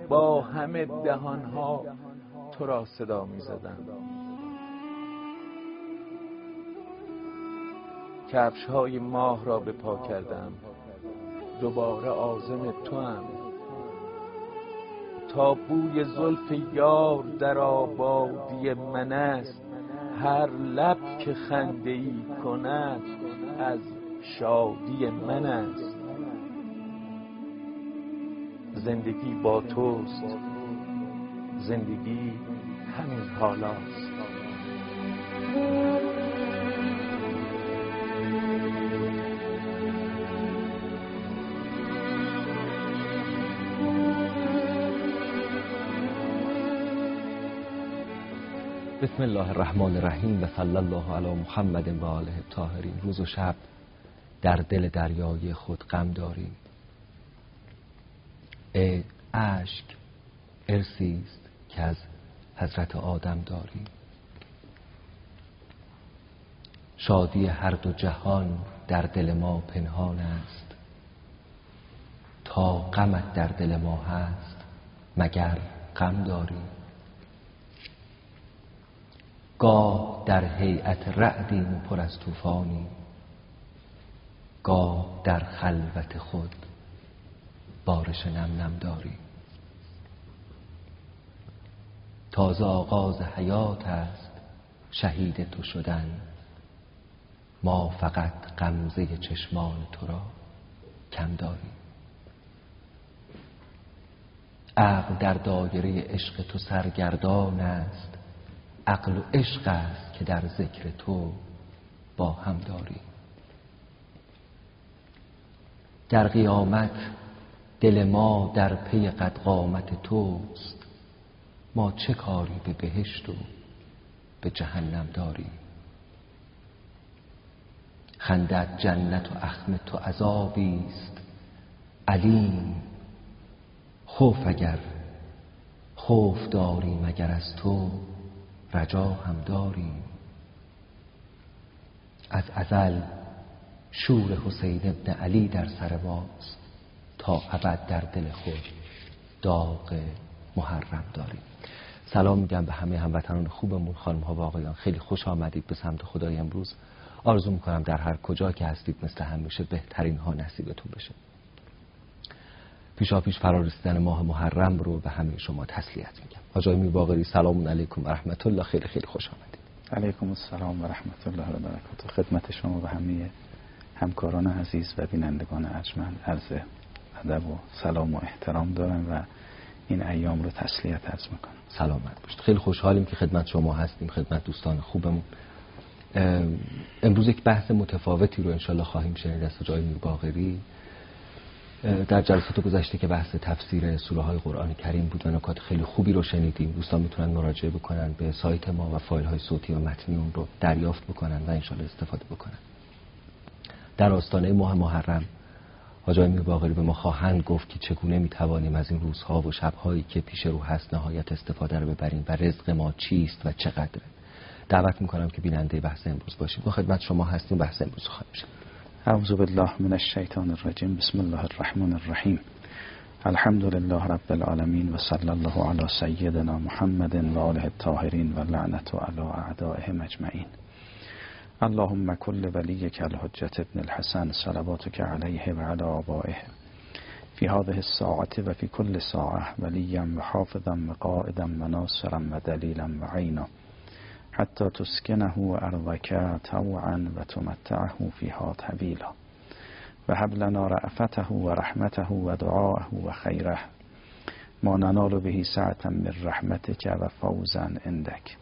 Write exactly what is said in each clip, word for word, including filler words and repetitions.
با همه دهانها تو را صدا می زدم. کفش های ماه را به پا کردم، دوباره عازم تو هم. تا بوی زلف یار در آبادی من است، هر لب که خنده ای کند از شادی من است. زندگی با توست، زندگی همین حالاست. بسم الله الرحمن الرحیم و صلی الله علی محمد و آله الطاهرین. روز و شب در دل دریای خود غم داری. ای اشک ارثی است که از حضرت آدم داری. شادی هر دو جهان در دل ما پنهان است، تا غمت در دل ما هست مگر غم داری. گاه در هیئت رعدیم و پر از طوفانی، گاه در خلوت خود بارش نم نم داری. تازه آغاز حیات است شهید تو شدن، ما فقط غمزه چشمان تو را کم داری. عقل در دایره عشق تو سرگردان است، عقل و عشق است که در ذکر تو با هم داری. در قیامت دل ما در پی قد قامت توست، ما چه کاری به بهشت و به جهنم داری. خندت جنت و اخم تو عذابی است علیم، خوف اگر خوف داری مگر از تو رجا هم داریم. از ازل شور حسین ابن علی در سر ماست، تا ابد در دل خود داغ محرم داریم. سلام میگم به همه هموطنان خوبمون، خانم ها و آقایان. خیلی خوش آمدید به سمت خدای امروز. آرزو میکنم در هر کجا که هستید مثل همیشه بهترین ها نصیبتون بشه. پیشا پیش فرارسیدن ماه محرم رو به همه شما تسلیت میگم. حاج آقای میرباقری سلام علیکم و رحمت الله. خیلی خیلی خوش آمدید. علیکم السلام و رحمت الله و برکاته. خدمت شما و همه همکاران عزیز و بینندگان ارجمند عرض ادب و سلام و احترام دارم و این ایام رو تسلیت عرض میکنم. سلامت باشید. خیلی خوشحالیم که خدمت شما هستیم، خدمت دوستان خوبمون. امروز یک بحث متفاوتی رو انشالله خواهیم شنید از حاج آقای میرباقری. در جلسات گذشته که بحث تفسیر سوره های قرآن کریم بود و نکات خیلی خوبی رو شنیدیم. دوستان میتونن مراجعه بکنن به سایت ما و فایل های صوتی و متنی اون رو دریافت بکنن و انشالله استفاده بکنن. در آستانه ماه محرم حاج آقای میرباقری به ما خواهند گفت که چگونه میتوانیم از این روزها و شبهایی که پیش رو هست نهایت استفاده رو ببریم و رزق ما چیست و چقدره. دعوت میکنم که بیننده بحث امروز باشیم. ما خدمت شما هستیم. بحث امروز خواهیم شد. اعوذ بالله من الشیطان الرجیم. بسم الله الرحمن الرحیم. الحمد لله رب العالمین و صلی الله علی سیدنا محمد و آله الطاهرین و لعنت علی اعدائهم اجمعین. اللهم كل وليك الحجة ابن الحسن صلواتك عليه وعلى آبائه في هذه الساعة وفي كل ساعة وليا وحافظا وقائدا وناصرا ودليلا وعينا حتى تسكنه أرضك طوعا وتمتعه فيها طويلا وهب لنا رأفته ورحمته ودعاءه وخيره ما ننال به سعة من رحمتك وفوزا عندك.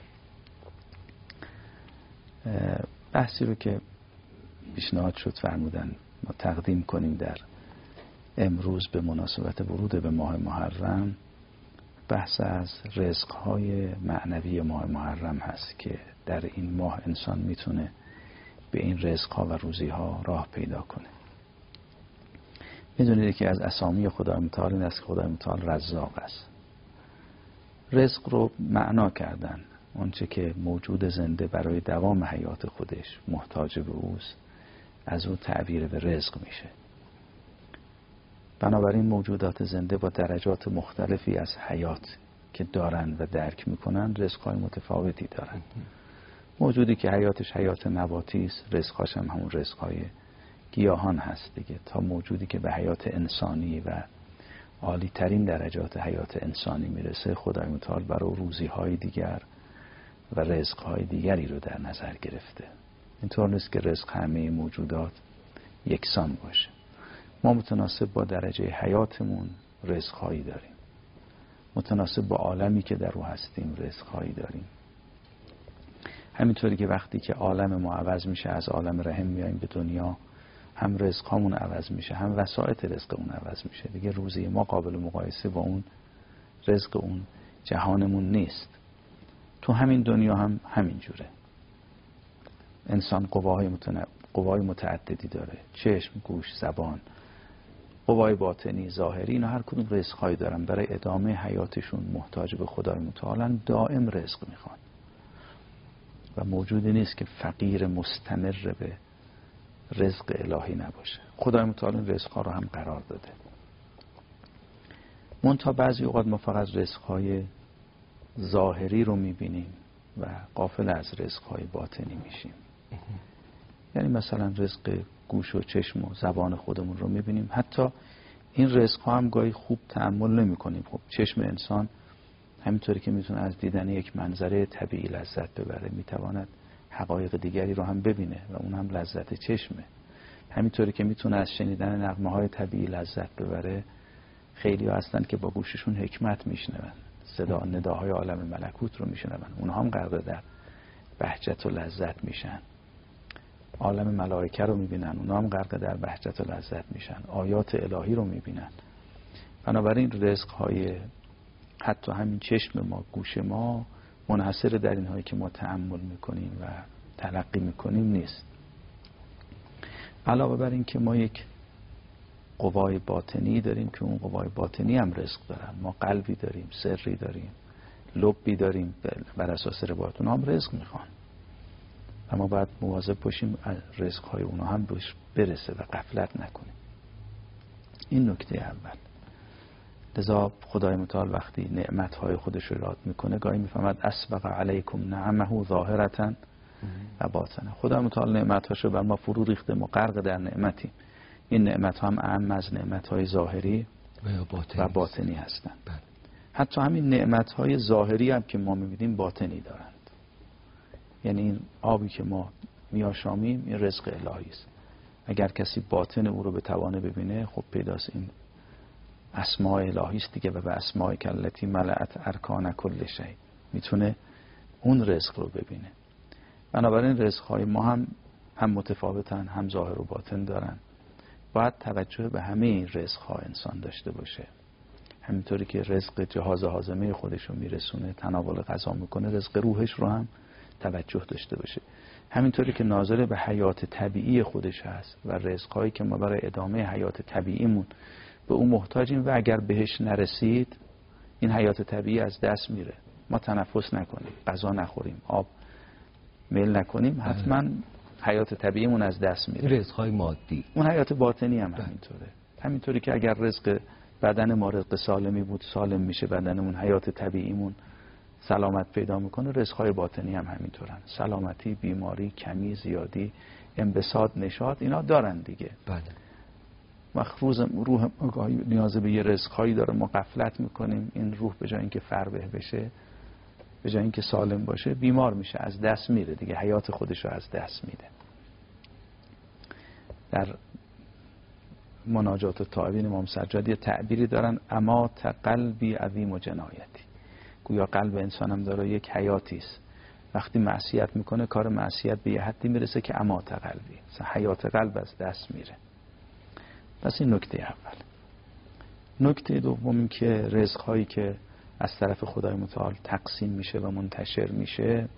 بحثی رو که پیشنهاد شد فرمودن ما تقدیم کنیم در امروز به مناسبت ورود به ماه محرم، بحث از رزق‌های معنوی ماه محرم هست که در این ماه انسان میتونه به این رزق‌ها و روزی‌ها راه پیدا کنه. میدونید که از اسامی خدای متعال این است که خدای متعال رزاق است. رزق رو معنا کردن اونچه که موجود زنده برای دوام حیات خودش محتاج به اوست، از او تعبیر به رزق میشه. بنابراین موجودات زنده با درجات مختلفی از حیات که دارن و درک میکنن رزقهای متفاوتی دارن. موجودی که حیاتش حیات نباتی است، رزقهاش هم همون رزقهای گیاهان هست دیگه، تا موجودی که به حیات انسانی و عالی ترین درجات حیات انسانی میرسه، خدای متعال برای روزی های دیگر و رزق های دیگری رو در نظر گرفته. اینطور نیست که رزق همه موجودات یکسان باشه. ما متناسب با درجه حیاتمون رزق هایی داریم، متناسب با عالمی که در او هستیم رزق هایی داریم. همینطوری که وقتی که عالم ما عوض میشه، از عالم رحم میایم به دنیا، هم رزق هامون عوض میشه، هم وسایط رزقمون عوض میشه دیگه. روزی ما قابل مقایسه با اون رزق اون جهانمون نیست. تو همین دنیا هم همین جوره. انسان قواهای متن... قوای متعددی داره، چشم، گوش، زبان، قوای باطنی، ظاهری، اینا هر کدوم رزقهایی دارن. برای ادامه حیاتشون محتاج به خدای متعال، دائم رزق میخوان و موجودی نیست که فقیر مستمر به رزق الهی نباشه. خدای متعال این رزقها رو هم قرار داده. منتها بعضی اوقات ما فقط رزقهای ظاهری رو میبینیم و غافل از رزقهای باطنی میشیم. یعنی مثلا رزق گوش و چشم و زبان خودمون رو میبینیم، حتی این رزقها هم گاهی خوب تأمل نمی کنیم. خب چشم انسان همینطوری که میتونه از دیدن یک منظره طبیعی لذت ببره، میتواند حقایق دیگری رو هم ببینه و اون هم لذت چشمه. همینطوری که میتونه از شنیدن نغمه های طبیعی لذت ببره، خیلی ها هستن که با گوششون حکمت میشنون، صدا نداهای عالم ملکوت رو میشنون، اونها هم غرق در بهجت و لذت میشن. عالم ملائکه رو میبینن، اونها هم غرق در بهجت و لذت میشن. آیات الهی رو میبینن. بنابراین رزق های حتی همین چشم ما، گوش ما، منحصر در اینهایی که ما تأمل میکنیم و تلقی میکنیم نیست. علاوه بر این که ما یک قوای باطنی داریم که اون قوای باطنی هم رزق دارن. ما قلبی داریم، سری داریم، لبی داریم، بر اساس روایت اونها هم رزق میخوان. اما باید مواظب باشیم رزقهای اونها هم بهش برسه و غفلت نکنیم. این نکته اول. لذا خدای متعال وقتی نعمتهای خودش رو یاد میکنه، گاهی میفهمد اسبق علیکم نعمه ظاهرة و باطنه. خدای متعال نعمتهاشو بر ما فرو ریخته، ما غرق در نعمتیم. این نعمت هم اعم از نعمتهای ظاهری و باطنی, و باطنی هستند. بله. حتی همین نعمتهای ظاهری هم که ما میبینیم باطنی دارند. یعنی این آبی که ما میاشامیم این رزق الهی است. اگر کسی باطن او رو بتوانه ببینه، خب پیداست این اسماء الهی است دیگه، و به اسماء کلتی ملأت ارکان کل شیء میتونه اون رزق رو ببینه. بنابراین رزقهای ما هم هم متفاوتن، هم ظاهر و باطن دارن. باید توجه به همه این رزقها انسان داشته باشه. همینطوری که رزق جهاز هاضمه خودش رو میرسونه، تناول غذا میکنه، رزق روحش رو هم توجه داشته باشه. همینطوری که ناظر به حیات طبیعی خودش هست و رزقهایی که ما برای ادامه حیات طبیعیمون به اون محتاجیم و اگر بهش نرسید این حیات طبیعی از دست میره. ما تنفس نکنیم، غذا نخوریم، آب میل نکنیم، حتما حیات طبیعیمون از دست میره. رزقهای مادی. اون حیات باطنی هم همینطوره. همینطوری که اگر رزق بدن ما رزق سالمی بود، سالم میشه بدنمون، حیات طبیعیمون سلامت پیدا میکنه. رزقهای باطنی هم همینطورن. سلامتی، بیماری، کمی، زیادی، انبساط، نشاط، اینا دارن دیگه. بله. مخروز روح نیاز به یه رزقهایی داره، ما غفلت میکنیم. این روح به جای اینکه فربه بشه، به جای اینکه سالم باشه، بیمار میشه، از دست میره دیگه، حیات خودش رو از دست میده. در مناجات التائبین امام سجادی تعبیری دارن: امات قلبی عظیم و جنایتی. گویا قلب انسان هم داره یک حیاتی است. وقتی معصیت میکنه، کار معصیت به یه حدی میرسه که امات قلبی، حیات قلب از دست میره. پس این نکته اول. نکته دوم این که رزق هایی که از طرف خدای متعال تقسیم میشه و منتشر میشه،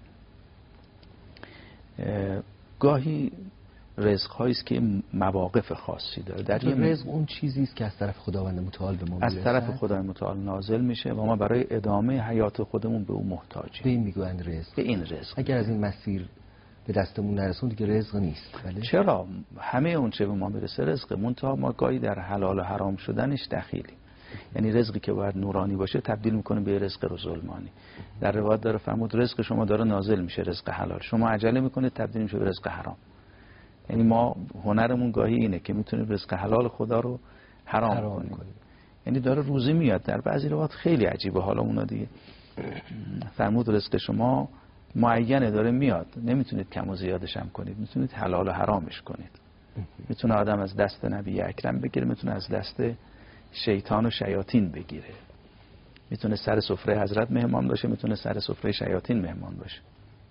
گاهی رزق هایی است که مواقف خاصی داره. در این رزق اون چیزی است که از طرف خداوند متعال به ما میرسه، از طرف خدای متعال نازل میشه و ما برای ادامه حیات خودمون به اون محتاجیم. به این میگویند رزق. به این رزق. اگر از این مسیر به دستمون نرسون دیگه رزق نیست. بله؟ چرا؟ همه اون چه به ما میرسه رزقه، منتها ما گاهی در حلال و حرام شدنش دخیلی. یعنی رزقی که باید نورانی باشه تبدیل میکنه به رزق رو ظلمانی. در روایت داره فرمود رزق شما داره نازل میشه، رزق حلال، شما عجله میکنه تبدیل میشه به رزق حرام. یعنی ما هنرمون گاهی اینه که میتونیم رزق حلال خدا رو حرام, حرام کنیم. کنیم. یعنی داره روزی میاد. در بعضی روایات خیلی عجیبه، حالا اونا دیگه فرمود رزق شما معینه داره میاد، نمیتونید کم و زیادش هم کنید، میتونید حلال و حرامش کنید. میتونه آدم از دست نبی اکرم بگیره، میتونه از دست شیطان و شیاطین بگیره، میتونه سر سفره حضرت مهمان باشه، میتونه سر سفره شیاطین مهمان باشه.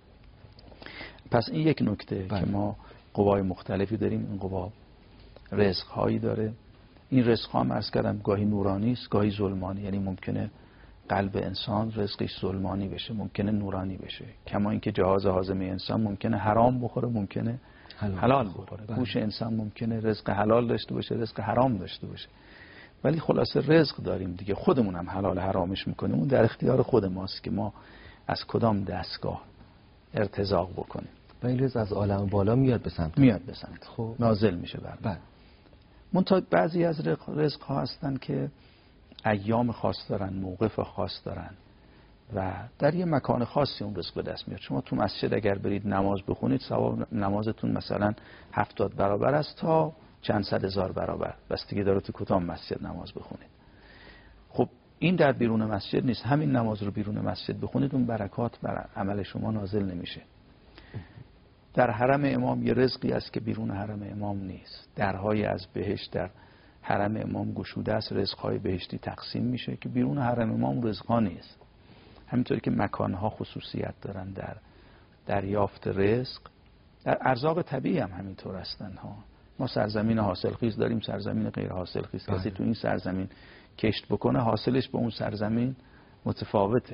پس این یک نکته بله. که ما قوای مختلفی داریم. این قوا رزق هایی داره. این رزق ها هم عرض کردم گاهی نورانی است گاهی ظلمانی. یعنی ممکنه قلب انسان رزقش ظلمانی بشه، ممکنه نورانی بشه. کما اینکه جهاز هاضمه انسان ممکنه حرام بخوره، ممکنه حلال, حلال بخوره. گوش انسان ممکنه رزق حلال داشته باشه، رزق حرام داشته باشه. ولی خلاصه رزق داریم دیگه، خودمون هم حلال حرامش میکنیم. اون در اختیار خود ماست که ما از کدام دستگاه ارتزاق بکنیم. و این رزق از عالم بالا میاد به سمت میاد به سمت خب نازل میشه بر بله. منتها بعضی از رزق ها هستن که ایام خاص دارن، موقف خاص دارن و در یه مکان خاصی اون رزق به دست میاد. شما تو مسجد اگر برید نماز بخونید ثواب نمازتون مثلا هفتاد برابر است تا چند صد هزار برابر، بستگی داره تو کدام مسجد نماز بخونید. خب این در بیرون مسجد نیست. همین نماز رو بیرون مسجد بخونید اون برکات بر عمل شما نازل نمیشه. در حرم امام یه رزقی است که بیرون حرم امام نیست. درهای از بهشت در حرم امام گشوده است، رزقهای بهشتی تقسیم میشه که بیرون حرم امام رزقها نیست. همینطوری که مکانها خصوصیت دارن در دریافت رزق، در ارزاق طبیعی هم همینطور هستن ها. ما سرزمین حاصلخیز داریم، سرزمین غیر حاصلخیز. کسی تو این سرزمین کشت بکنه حاصلش به اون سرزمین متفاوته.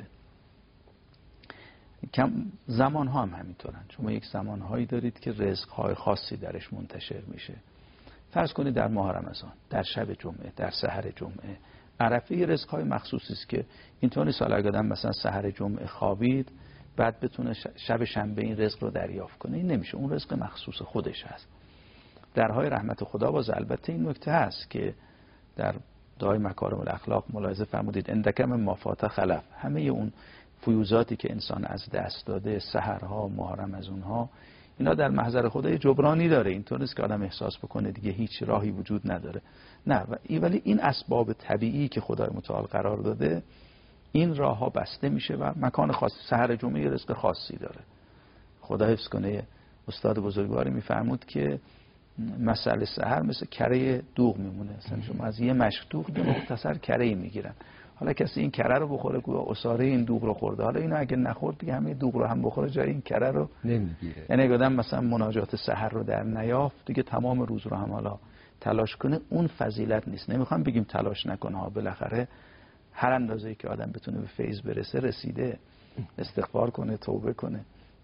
کم زمان ها هم همینطورن. شما یک زمان هایی دارید که رزق های خاصی درش منتشر میشه. فرض کنید در ماه رمضان، در شب جمعه، در سحر جمعه، عرفه رزق های مخصوصی است که اینطوری سال اگه آدم مثلا سحر جمعه خوابید بعد بتونه شب شنبه این رزق رو دریافت کنه، این نمیشه. اون رزق مخصوص خودش هست. درهای رحمت خدا باز البته این نکته هست که در دعای مکارم الاخلاق ملاحظه فرمودید اندکم ما فات خلف، همه اون فیوزاتی که انسان از دست داده، سحرها، ماه رمضان‌ها، اینا در محضر خدا جبرانی داره. اینطور نیست که آدم احساس بکنه دیگه هیچ راهی وجود نداره. نه، ولی این اسباب طبیعی که خدای متعال قرار داده این راه ها بسته میشه و مکان خاص. سحر جمعه رزق خاصی داره. خدا حفظ کنه استاد بزرگواری میفرمود که مسئله سحر مثل کره دوغ میمونه. مثلا شما از یه مشک دوغ دو مختصر کره میگیرن. حالا کسی این کره رو بخوره که اساره این دوغ رو خورده، حالا اینو اگه نخورد دیگه همه دوغ رو هم بخوره جای این کره رو نمیگیره. یعنی اگه آدم مثلا مناجات سحر رو در نیافت دیگه تمام روز رو هم حالا تلاش کنه، اون فضیلت نیست. نمیخوام بگیم تلاش نکنه ها، بالاخره هر اندازه‌ای که آدم بتونه به فیض برسه رسیده، استغفار کنه، توبه کنه.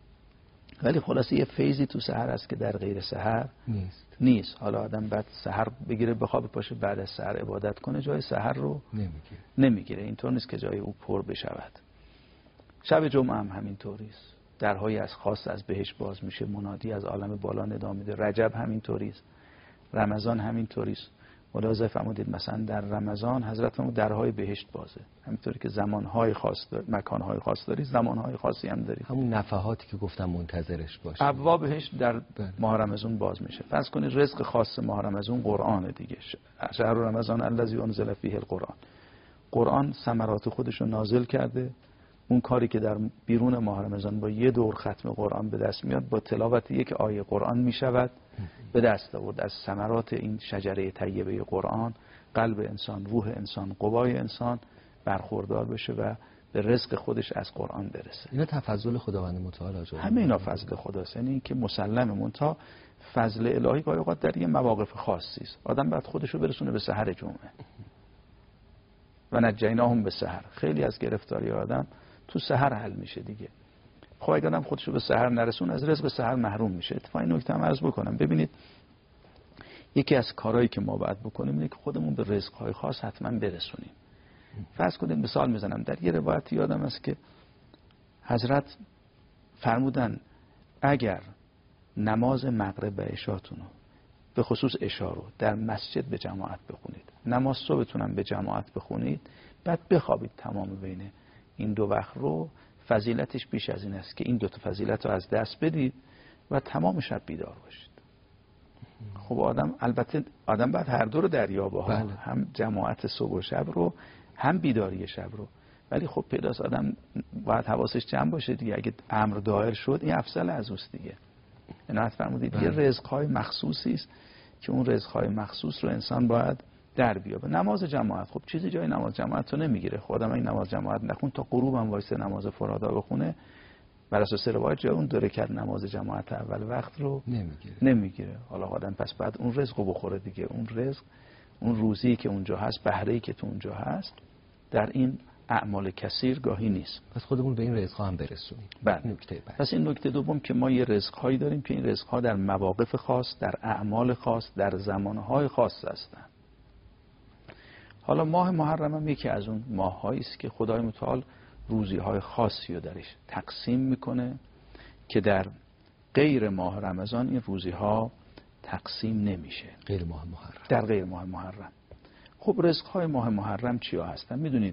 ولی خلاصه یه فیضی تو سحر هست که در غیر سحر نیست. نیست. حالا آدم بعد سحر بگیره بخواب پاشه بعد از سحر عبادت کنه، جای سحر رو نمیگیره. نمیگیره. اینطور نیست که جای او پر بشود. شب جمعه هم همینطوری است. درهای از خاص از بهشت باز میشه، منادی از عالم بالا ندا میده. رجب همینطوری است. رمضان همینطوری است. ملاحظه فرمودید مثلا در رمضان حضرت فرمود درهای بهشت بازه. همینطوری که زمانهای خاص داره، مکانهای خاص داری، زمانهای خاصی هم داری. همون نفحاتی که گفتم منتظرش باشه. ابواب بهشت در ماه رمضان باز میشه. فرض کنید رزق خاص ماه رمضان قرآن دیگه. شهر رمضان الذی انزل فیه القرآن. قرآن ثمرات خودش رو نازل کرده. اون کاری که در بیرون ماه رمضان با یه دور ختم قرآن به دست میاد، با تلاوت یک آیه قرآن میشود به دست آورد. از ثمرات این شجره طیبه قرآن قلب انسان، روح انسان، قوای انسان برخوردار بشه و به رزق خودش از قرآن برسه. اینا تفضل خداوند متعال آجا. همه اینا فضل خداست. یعنی این که مسلمه، منتها فضل الهی گاهی اوقات در یه مواقف خاصی است. آدم باید خودش رو برسونه به سحر جمعه. و نجیناهم به سحر. خیلی از گرفتاری آدم تو سحر حل میشه دیگه. خب اگه آدم خودش رو به سحر نرسون از رزق سحر محروم میشه. اتفاقا این نکته هم عرض بکنم. ببینید یکی از کارهایی که ما باید بکنیم اینه که خودمون به رزق‌های خاص حتما برسونیم. فرض کنید مثال میزنم، در یه روایت یادم است که حضرت فرمودن اگر نماز مغرب و عشاتونو به خصوص عشا رو در مسجد به جماعت بخونید، نماز صبحتون هم به جماعت بخونید، بعد بخوابید تمام بین این دو وقت رو. فضیلتش بیش از این است که این دو تا فضیلت رو از دست بدید و تمام شب بیدار باشید. خب آدم البته آدم باید هر دو رو دریابه ها، بله. هم جماعت صبح و شب رو هم بیداری شب رو، ولی خب پیداست آدم باید حواسش جمع باشه دیگه. اگه امر دایر شد این افضل از اوست دیگه. عنایت فرمودید یه رزق‌های مخصوصی است که اون رزق‌های مخصوص رو انسان باید در بیابه. نماز جماعت خب چیزی جای نماز جماعت رو نمیگیره. خودم این نماز جماعت نکن تا غروب هم وایسه نماز فرادا بخونه، بر اساس روایت جای اون دو رکعت نماز جماعت اول وقت رو نمیگیره نمیگیره. حالا آدم پس بعد اون رزق رو بخوره دیگه. اون رزق، اون روزی که اونجا هست، بهره‌ای که تو اونجا هست، در این اعمال کثیر گاهی نیست. پس خودمون به این رزق‌ها هم برسونیم. بله. نکته بعد. پس این نکته دوم که ما یه رزق‌هایی داریم که این رزق‌ها در مواقف خاص، در اعمال خاص، در زمانهای خاص هستن. حالا ماه محرم هم یکی از اون ماه‌هایی است که خدای متعال روزی‌های خاصی رو درش تقسیم میکنه که در غیر ماه رمضان این روزی‌ها تقسیم نمیشه. غیر ماه محرم. در غیر ماه محرم. خب رزق‌های ماه محرم چیا هستن؟ میدونید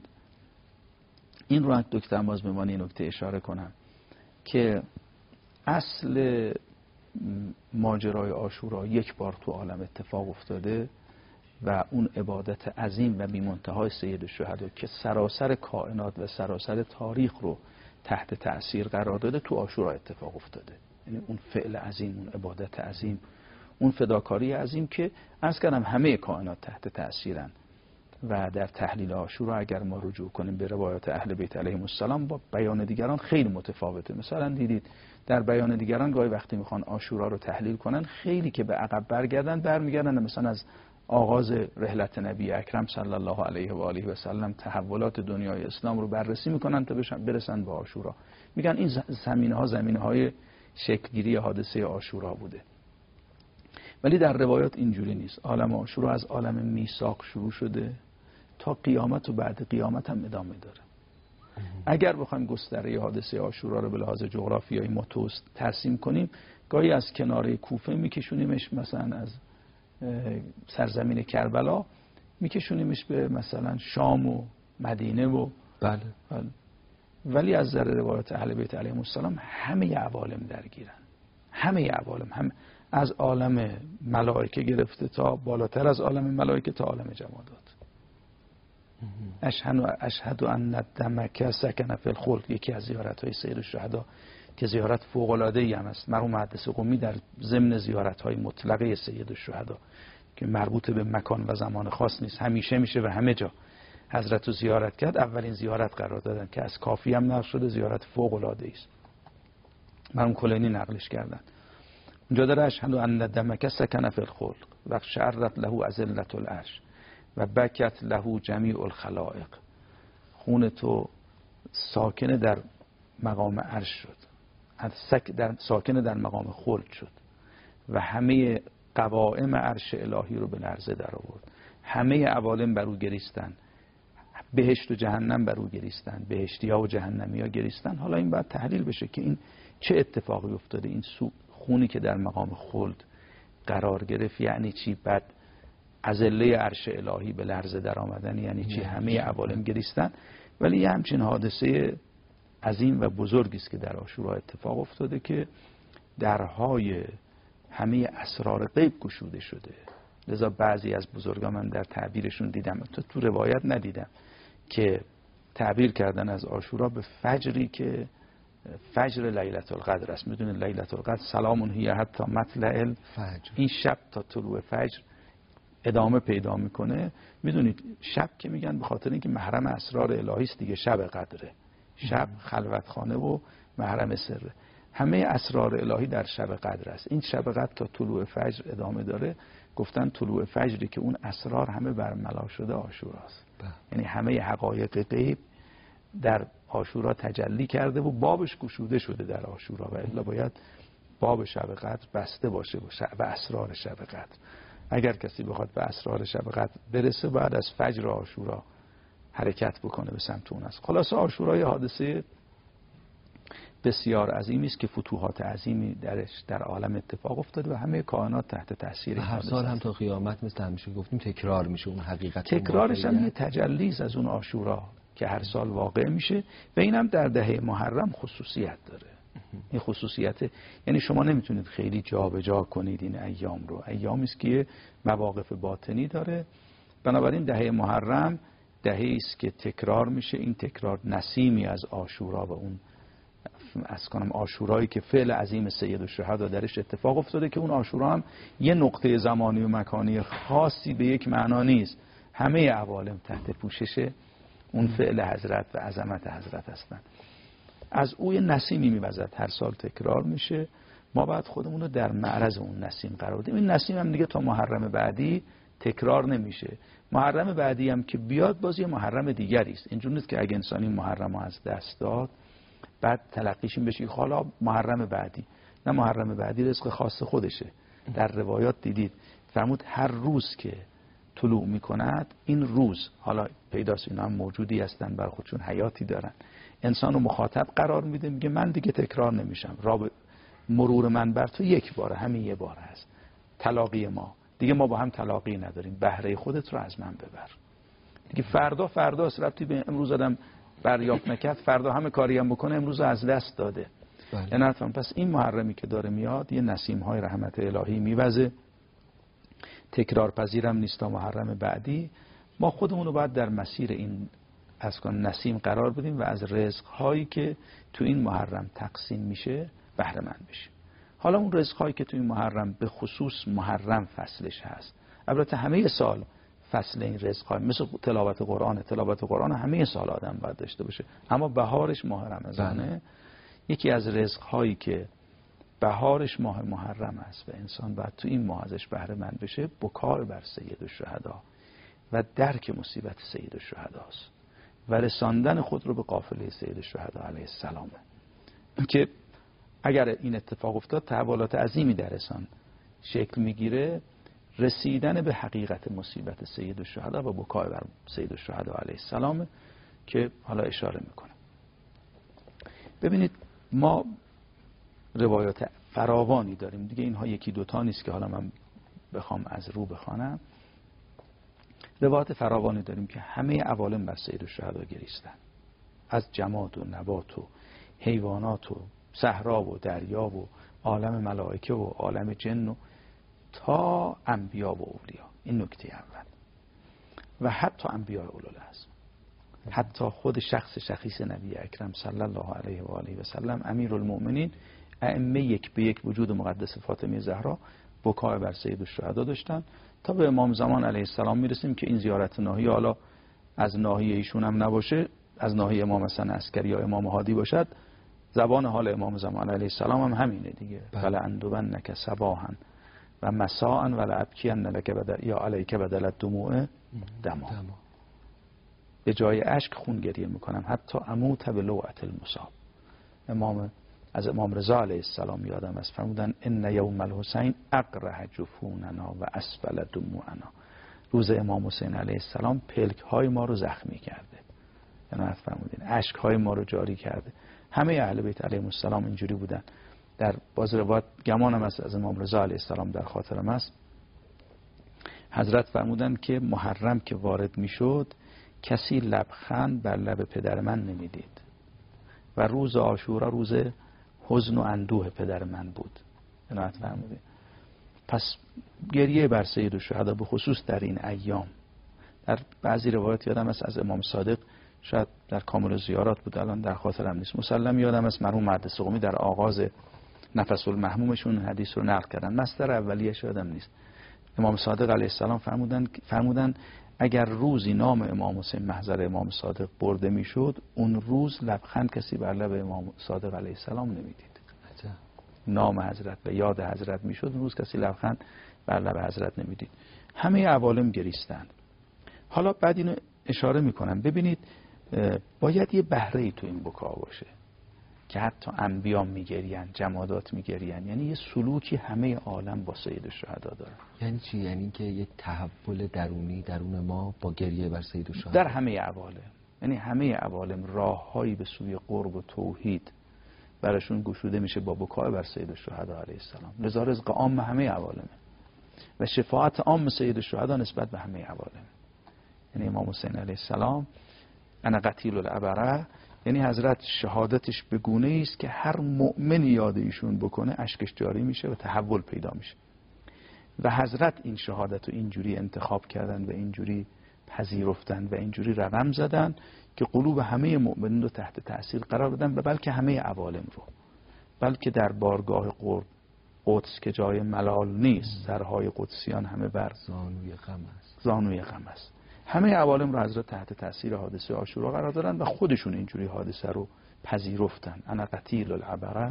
این رو دکتر باز به من این نکته اشاره کنم که اصل ماجرای عاشورا یک بار تو عالم اتفاق افتاده و اون عبادت عظیم و بی منتهای سید الشهدا که سراسر کائنات و سراسر تاریخ رو تحت تأثیر قرار داده تو عاشورا اتفاق افتاده. یعنی اون فعل عظیم، اون عبادت عظیم، اون فداکاری عظیم که از کردم همه کائنات تحت تأثیرن. و در تحلیل عاشورا اگر ما رجوع کنیم به روایات اهل بیت علیهم السلام با بیان دیگران خیلی متفاوته. مثلا دیدید در بیان دیگران گاهی وقتی میخوان عاشورا رو تحلیل کنن خیلی که به عقب برگردن برمیگردن مثلا از آغاز رحلت نبی اکرم صلی الله علیه و آله و سلم، تحولات دنیای اسلام رو بررسی میکنن تا برسن به عاشورا. میگن این زمینه ها زمینه های شکلگیری حادثه عاشورا بوده. ولی در روایات اینجوری نیست. عالم عاشورا از عالم میثاق شروع شده تا قیامت و بعد قیامت هم ادامه داره. اگر بخوایم گستره حادثه عاشورا رو به لحاظ جغرافیایی ما توست ترسیم کنیم، گاهی از کناره کوفه میکشونیمش مثلا از سرزمین کربلا میکشونیمش به مثلا شام و مدینه و بله. بله. ولی از نظر روایات اهل بیت علیهم السلام همه عوالم درگیرن. همه عوالم، هم از عالم ملائکه گرفته تا بالاتر از عالم ملائکه تا عالم جمادات. اشهد اشهد ان الدمک سکن فی الخلق، یکی از زیارت‌های سید الشهدا که زیارت فوق‌العاده‌ای هم است. مرحوم محدث قمی در ضمن زیارت‌های مطلقه سید الشهدا که مربوط به مکان و زمان خاص نیست، همیشه میشه و همه جا حضرت رو زیارت کرد، اولین زیارت قرار دادن که از کافی هم نقل شده، زیارت فوق‌العاده‌ای است. مرحوم کلینی نقلش کردن. اونجا داره اشهد ان الدمک سکن فی الخلق و شعرت له ازلة العرش و بکت له جمیع الخلائق. خون تو ساکن در مقام عرش شد، در ساکن در مقام خلد شد و همه قوائم عرش الهی رو به لرزه در آورد. همه عوالم بر او گریستن، بهشت و جهنم بر او گریستن، بهشتی‌ها و جهنمی‌ها گریستن. حالا این باید تحلیل بشه که این چه اتفاقی افتاده. این خونی که در مقام خلد قرار گرفت یعنی چی؟ بعد ازله عرش الهی به لرزه در آمدن یعنی چی؟ همه عوالم گریستن. ولی یه همچین حادثه عظیم و بزرگی است که در عاشورا اتفاق افتاده که درهای همه اسرار غیب گشوده شده. لذا بعضی از بزرگان من در تعبیرشون دیدم، تو تو روایت ندیدم، که تعبیر کردن از عاشورا به فجری که فجر لیلة القدر است. میدونید لیلة القدر سلام هی حتی مطلع الفجر، این شب تا طلوع فجر ادامه پیدا میکنه. میدونید شب که میگن به خاطر اینکه محرم اسرار الهی است دیگه، شب قدره، شب خلوتخانه و محرم سره، همه اسرار الهی در شب قدر است. این شب قدر تا طلوع فجر ادامه داره. گفتن طلوع فجری که اون اسرار همه برملا شده عاشوراست. یعنی همه حقایق غیب در عاشورا تجلی کرده و بابش گشوده شده در عاشورا، و الا باید باب شب قدر بسته باشه و اسرار شب قدر. اگر کسی بخواد به اسرار شب قدر برسه باید از فجر عاشورا حرکت بکنه به سمت اون است. خلاصه عاشورا یه حادثه بسیار عظیمی است که فتوحات عظیمی درش در عالم اتفاق افتاده و همه کائنات تحت تاثیر هر سال هم تا قیامت مثل همیشه گفتیم تکرار میشه اون حقیقت. تکرارش هم یه تجلیز از اون عاشورا که هر سال واقع میشه و اینم در دهه محرم خصوصیت داره. این خصوصیت یعنی شما نمیتونید خیلی جابجا کنید این ایام رو. ایامی است که مواقف باطنی داره. بنابراین دهه محرم دهه‌ای است که تکرار میشه. این تکرار نسیمی از عاشورا و اون از کنم عاشورایی که فعل عظیم سید الشهدا درش اتفاق افتاده که اون عاشورا هم یه نقطه زمانی و مکانی خاصی به یک معنا نیست. همه عوالم تحت پوشش اون فعل حضرت و عظمت حضرت هستن. از اوی نسیمی میوزد، هر سال تکرار میشه. ما باید خودمون رو در معرض اون نسیم قرار بدیم. این نسیم هم دیگه تا محرم بعدی تکرار نمیشه. محرم بعدی هم که بیاد باز یه محرم دیگری است. اینجوری نیست که اگه انسانی محرم از دست داد بعد تلقیش این بشه حالا محرم بعدی. نه، محرم بعدی رزق خاص خودشه. در روایات دیدید فرمود هر روز که طلوع میکند این روز، حالا پیداست اینا هم موجودی هستن بر خودشون حیاتی دارن، انسان رو مخاطب قرار میده، میگه من دیگه تکرار نمیشم، راب مرور من بر تو یک باره، همین یه باره هست، تلاقی ما دیگه، ما با هم تلاقی نداریم، بهره خودت رو از من ببر دیگه. فردا فرداست، ربطی به امروز آدم دریافت نکرد، فردا همه کاری هم بکنه امروز از دست داده. یعنی پس این محرمی که داره میاد یه نسیم های رحمت الهی میوزه، تکرار پذیرم نیست تا محرم بعدی. ما خودمون رو باید در مسیر این از کن نسیم قرار بدیم و از رزق هایی که تو این محرم تقسیم میشه بهره مند بشیم. حالا اون رزق هایی که تو این محرم به خصوص محرم فصلش هست، البته همه سال فصل این رزق های مثل تلاوت قرآن، تلاوت قرآن همه سال آدم باید داشته باشه، اما بهارش ماه رمضانه. یکی از رزق هایی که بهارش ماه محرم است و انسان باید تو این ماه ازش بهره مند بشه، بکای بر سید الشهدا و درک مصیبت سید الشهدا است و رساندن خود رو به قافله سید الشهدا علیه السلام، که اگر این اتفاق افتاد تحولات عظیمی در انسان شکل میگیره، رسیدن به حقیقت مصیبت سید الشهدا و بکای بر سید الشهدا علیه السلام که حالا اشاره میکنم. ببینید ما روایات فراوانی داریم دیگه، اینها یکی دوتا نیست که حالا من بخوام از رو بخوانم. روایات فراوانی داریم که همه عوالم بر سید الشهدا گریستن، از جماد و نبات و حیوانات و صحرا و دریا و عالم ملائکه و عالم جن و تا انبیا و اولیا. این نکته اول. و حتی انبیاء اولوالعزم، حتی خود شخص شخیص نبی اکرم صلی الله علیه و آله و سلم امیرالمؤمنین، ائمه یک به یک وجود مقدس فاطمه زهرا، بکای بر سید الشهدا داشتن. تا به امام زمان علیه السلام میرسیم که این زیارت ناحیه حالا از ناحیه ایشون هم نباشه، از ناحیه امام حسن عسکری یا امام هادی باشد، زبان حال امام زمان علیه السلام هم همینه دیگه. فلا اندبنک صباحا و مساء ولا ابکین لک بدل یا علیک بدل الدموع دما. به جای اشک خون گریه میکنم، حتی اموت به لوعة المصاب. امام از امام رضا علیه السلام یادم است فرمودن ان یوم الحسین اقرح جفوننا و اسفل دموعنا. روز امام حسین علیه السلام پلک های ما رو زخمی کرده، یعنی فرمودین اشک های ما رو جاری کرده. همه اهل بیت علیهم السلام اینجوری بودن. در باز روایت گمانم است از امام رضا علیه السلام در خاطرم است، حضرت فرمودن که محرم که وارد میشد کسی لبخند بر لب پدر من نمیدید و روز عاشورا روز حزن و اندوه پدر من بود. عنایت فرمودید. پس گریه بر سید الشهدا به خصوص در این ایام، در بعضی روایات یادم است از امام صادق، شاید در کامل زیارات بود الان در خاطرم نیست، مسلم یادم است مرحوم مهدث قمی در آغاز نفس المحمومشون حدیث رو نقل کردن، مصدر اولیه‌اش یادم نیست. امام صادق علیه السلام فرمودن فرمودن اگر روزی نام امام حسین محضر امام صادق برده میشد، اون روز لبخند کسی بر لب امام صادق علیه السلام نمیدید. نام حضرت و یاد حضرت میشد، اون روز کسی لبخند بر لب حضرت نمیدید. همه عوالم گریستند. حالا بعد اینو اشاره میکنم، ببینید باید یه بهره ای تو این بکا باشه که حتی انبیا میگرین، جمادات میگرین، یعنی یه سلوکی همه عالم با سید الشهدا داره. یعنی چی؟ یعنی که یه تحول درونی درون ما با گریه بر سید الشهدا در همه عوالم، یعنی همه عوالم راههایی به سوی قرب و توحید براشون گشوده میشه با بکای بر سید الشهدا علیه السلام. لذا رزق عام همه عوالمه و شفاعت عام سید الشهدا نسبت به همه عوالم. یعنی امام حسین علیه السلام انا قتیل العبره، یعنی حضرت شهادتش به گونه است که هر مؤمن یاد ایشون بکنه اشکش جاری میشه و تحول پیدا میشه. و حضرت این شهادت رو اینجوری انتخاب کردن و اینجوری پذیرفتن و اینجوری رقم زدن که قلوب همه مؤمنین رو تحت تأثیر قرار بدن و بلکه همه عوالم رو، بلکه در بارگاه قرب قدس که جای ملال نیست، سرهای قدسیان همه بر زانوی غم است زانوی غم است. همه عوالم رو حضرت تحت تأثیر حادثه عاشورا قرار دادن و خودشون اینجوری حادثه رو پذیرفتن. انا قتیل العبره.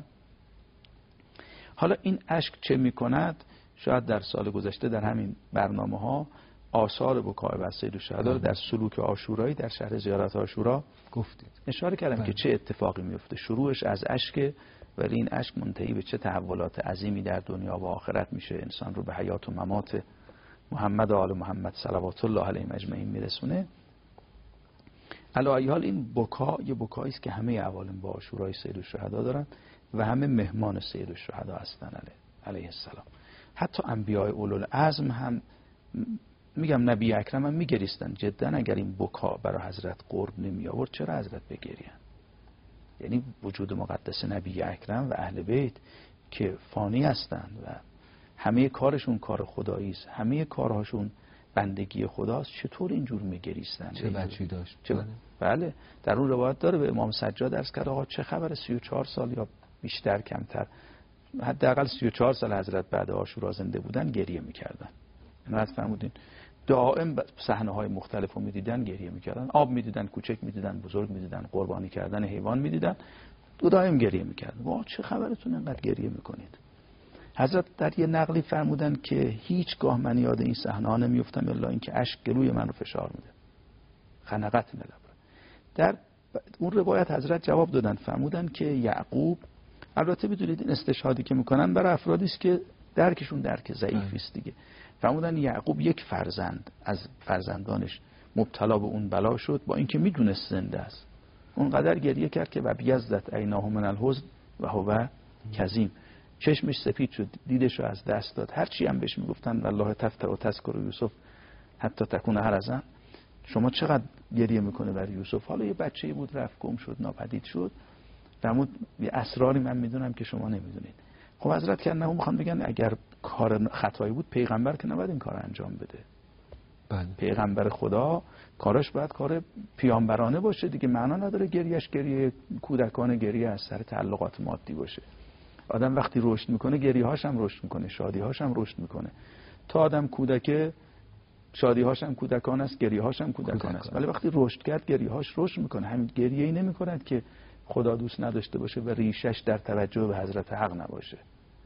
حالا این اشک چه میکند؟ شاید در سال گذشته در همین برنامه ها آثار بکای بر سید الشهدا رو در سلوک عاشورایی در شهر زیارت عاشورا گفتید، اشاره کردم بله. که چه اتفاقی میفته. شروعش از اشک، ولی این اشک منتهی به چه تحولات عظیمی در دنیا و آخرت میشه، انسان رو به حیات و ممات محمد و آل محمد صلوات الله علیهم اجمعین میرسونه. علی ای حال این بکا یه بکایی است که همه عوالم با عاشورای سید الشهدا دارن و همه مهمان سید الشهدا هستن علیه علیه السلام. حتی انبیاء اولوالعزم هم، میگم نبی اکرم هم میگریستن جدا اگر این بکا برای حضرت قرب نمی آورد. چرا حضرت بگرین؟ یعنی وجود مقدس نبی اکرم و اهل بیت که فانی هستند و همه کارشون کار خدایی است، همه کارهاشون بندگی خداست، چطور اینجور میگریستن؟ چه بچی داشت؟ چه بله. بله در اون روایت داره به امام سجاد عرض کرد آقا چه خبر سی و چهار سال یا بیشتر کمتر، حداقل سی و چهار سال حضرت بعد عاشورا زنده بودن گریه میکردن. اینو فرمودین دائم صحنه های مختلف رو میدیدن گریه میکردن، آب میدیدن، کوچک میدیدن، بزرگ میدیدن، قربانی کردن حیوان میدیدن، دو دائم گریه میکردن. وا چه خبرتون انقدر گریه میکنید؟ حضرت در یه نقلی فرمودن که هیچگاه من یاد این صحنه ها نمیافتم الا اینکه اشک گلوی من رو فشار میده. خنقت نلبره. در اون روایت حضرت جواب دادن، فرمودن که یعقوب، البته بدونید این استشهادی که میکنن برای افرادی است که درکشون درک ضعیفی است دیگه. فرمودن یعقوب یک فرزند از فرزندانش مبتلا به اون بلا شد، با اینکه میدونست زنده است اونقدر گریه کرد که و بیزدت عیناه من الحزن و هو کظیم، چشمش سفید شد، دیدش رو از دست داد. هر چی هم بهش میگفتن والله تفتح و تذکر یوسف حتی تکون هرزن، شما چقدر گریه میکنه برای یوسف؟ حالا یه بچه‌ای بود رفت گم شد ناپدید شد، فرمود یه اسراری من میدونم که شما نمیدونید. خب حضرت کردن اون میخوان بگن اگر کار خطایی بود پیغمبر که نباید این کار انجام بده. بله. پیغمبر خدا کارش باید کار پیامبرانه باشه دیگه، معنا نداره گریهش گریه کودکانه، گریه از سر تعلقات مادی باشه. آدم وقتی رشد میکنه گریه‌هاش هم رشد میکنه، شادی‌هاش هم رشد میکنه. تا آدم کودکه شادی‌هاش هم کودکانه است، گریه‌هاش هم کودکانه است، ولی وقتی رشد کرد گریه‌هاش رشد میکنه. همین گریه‌ای نمی‌کند که خدا دوست نداشته باشه و ریشش در توجه به حضرت حق نباشه.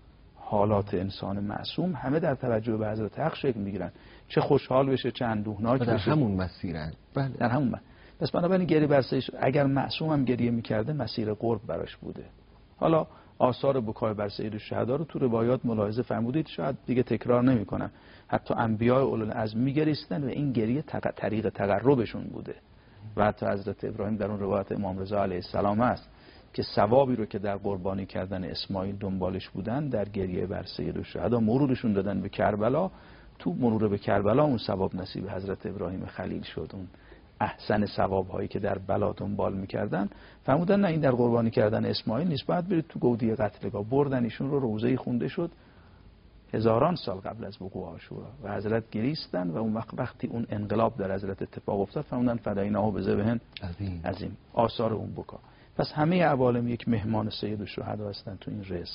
حالات انسان معصوم همه در توجه به حضرت حق شکل میگیرن، چه خوشحال بشه چه اندوهناک بشه، در همون مسیرن. بله در همون مسیر. پس بنابراین گریه برسش اگر معصوم هم گریه میکرده مسیر قرب براش بوده. حالا آثار بکای بر سید الشهدا رو تو روایات ملاحظه فرمودید، شاید دیگه تکرار نمیکنم. حتی انبیاء اولوالعزم میگریستن و این گریه تق... طریق تقربشون بوده. و حتی حضرت ابراهیم در اون روایت امام رضا علیه السلام است که ثوابی رو که در قربانی کردن اسماعیل دنبالش بودن در گریه بر سید الشهدا مرورشون دادن به کربلا. تو مرور به کربلا اون ثواب نصیب حضرت ابراهیم خلیل شد، اون احسن ثواب هایی که در بلا دنبال میکردن. فرمودن نه این در قربانی کردن اسماعیل نیست، باید برید تو گودی قتلگاه. بردن ایشون رو، روزه خونده شد هزاران سال قبل از وقوع عاشورا و حضرت گریستن و اون وقت وقتی اون انقلاب در حضرت اتفاق افتاد فرمودن فدیناه بذبح عظیم. عظیم آثار اون بکا. پس همه عوالم یک مهمان سید الشهدا هستن تو این رزق.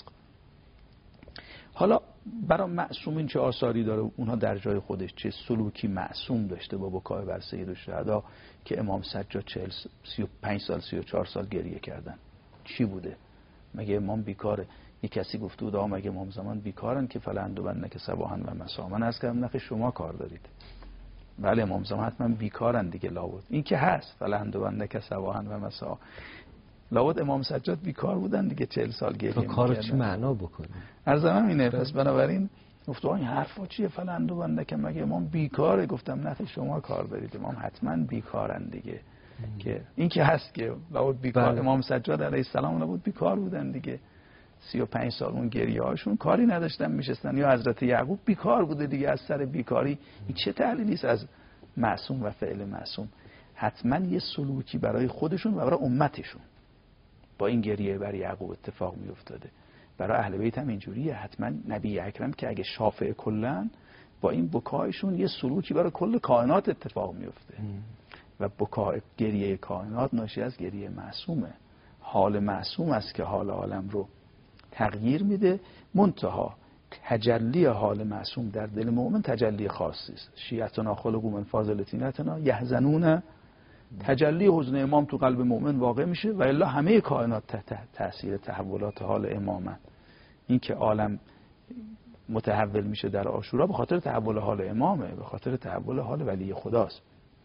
حالا برای معصومین چه آثاری داره؟ اونها در جای خودش چه سلوکی معصوم داشته با بکای بر سید الشهدا که امام سجاد چهل سی و پنج سال سی و چهار سال گریه کردن. چی بوده؟ مگه امام بیکاره؟ یک کسی گفته بود آقا مگه امام زمان بیکارن که فلند و بنک صباحا و مسا؟ من از کردم نخیر شما کار دارید. بله امام زمان حتما بیکارن دیگه، لابد این که هست فلند و بنک صباحا و مسا، لابد امام سجاد بیکار بودن دیگه، چهل سال گریه می‌کردن. کارو چی معنا بکنه؟ ارزم اینه. پس بنابراین گفت این حرفا چیه فلند و بنده که مگه امام بیکاره؟ گفتم نه شما کار دارید، امام حتما بیکارن دیگه. که این که هست که لابد بیکار بله. امام سجاد علیه السلام لابد بیکار بودن دیگه، سی و پنج سال اون گریه هاشون کاری نداشتن میشستن. یا حضرت یعقوب بیکار بوده دیگه، از سر بیکاری. این چه تحلیلی است از معصوم و فعل معصوم؟ حتما یه سلوکی برای خودشون و برای امتشون با این گریه بر یعقوب اتفاق میافتاده. برای اهل بیت هم اینجوریه. حتما نبی اکرم که اگه شافع کلن، با این بکایشون یه سلوکی برای کل کائنات اتفاق میفته. و بکای گریه کائنات ناشی از گریه معصومه. حال معصوم است که حال عالم رو تغییر میده. منتها تجلی حال معصوم در دل مؤمن تجلی خاصی است. شیعتنا خلقوا من فاضلتنا یحزنون. تجلی حزن امام تو قلب مؤمن واقع میشه و الا همه کائنات تحت تاثیر تحولات حال امامن. این که عالم متحول میشه در عاشورا به خاطر تحول حال امامه، به خاطر تحول حال ولی خداست.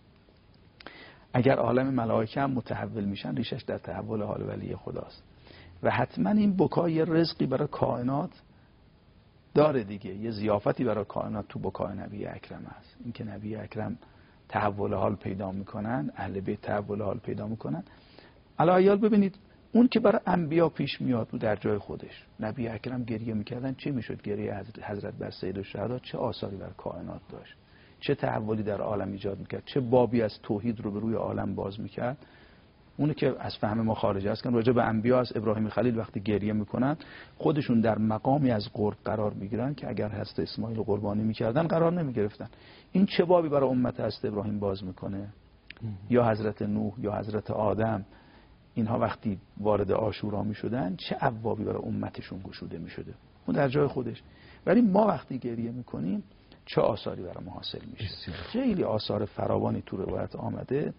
اگر عالم ملائکه هم متحول میشن، ریشش در تحول حال ولی خداست. و حتما این بکای رزقی برای کائنات داره دیگه، یه ضیافتی برای کائنات تو بکای نبی اکرم هست. این که نبی اکرم تحول حال پیدا میکنن، اهل بیت تحول حال پیدا میکنن. الایال ببینید اون که برای انبیا پیش میاد بود در جای خودش. نبی اکرم گریه میکردن، چه میشد گریه حضرت بر سید الشهدا؟ چه آثاری بر کائنات داشت، چه تحولی در عالم ایجاد میکرد، چه بابی از توحید رو به روی عالم باز میکرد. اونی که از فهم ما خارجه است که راجع به انبیا از ابراهیم خلیل وقتی گریه میکنن خودشون در مقامی از قرب قرار میگیرن که اگر هست اسماعیل قربانی میکردن قرار نمیگرفتن. این چه بابی برای امت هست ابراهیم باز میکنه؟ یا حضرت نوح یا حضرت آدم، اینها وقتی وارد عاشورا میشدن چه ابوابی برای امتشون گشوده میشده؟ اون در جای خودش. ولی ما وقتی گریه میکنیم چه آثاری برای ما حاصل میشه؟ خیلی آثار فراوانی تو روایت آمده.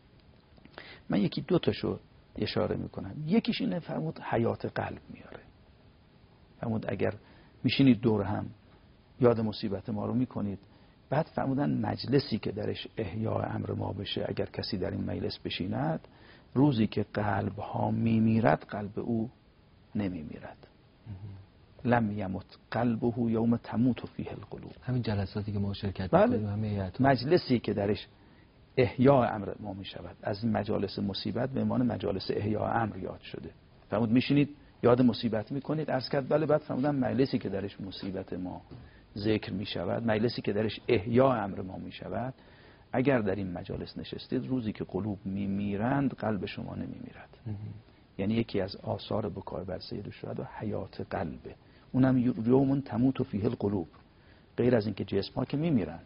من یکی دو تاشو اشاره میکنم. یکیش اینه، فرمود حیات قلب میاره. فرمود اگر میشینید دور هم یاد مصیبت ما رو میکنید، بعد فرمودن مجلسی که درش احیاء امر ما بشه، اگر کسی در این مجلس بشیند، روزی که قلب ها میمیرد قلب او نمیمیرد. لم یمت قلبه یوم تموت فیه القلوب. همین جلساتی که ما شرکت بله. میکنیم همه مجلسی که درش احیاء امر ما می شود. از این مجالس مصیبت به عنوان مجالس احیاء امر یاد شده. فرمود میشینید یاد مصیبت میکنید، عرض کرد بله. بعد فرمودن مجلسی که درش مصیبت ما ذکر می شود، مجلسی که درش احیاء امر ما می شود، اگر در این مجالس نشستید، روزی که قلوب میمیرند قلب شما نمیمیرد. یعنی یکی از آثار بکای بر سید الشهدا حیات قلبه. اونم یوم تموت فیه القلوب. غیر از اینکه جسم ها که میمیرن،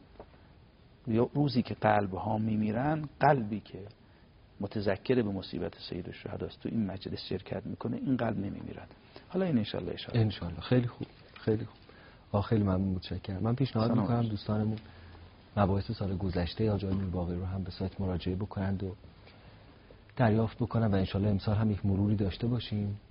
روزی که قلب ها میمیرن، قلبی که متذکر به مصیبت سید الشهدا است تو این مجلس شرکت میکنه، این قلب نمیمیرد. حالا این انشالله اشاره انشالله. خیلی خوب، خیلی خوب. آه خیلی ممنون، متشکرم. من پیشنهاد میکنم دوستانمون مباحث سال گذشته یا جای میرباقری رو هم به سایت مراجعه بکنند و دریافت بکنن و انشالله امسال هم یک مروری داشته باشیم،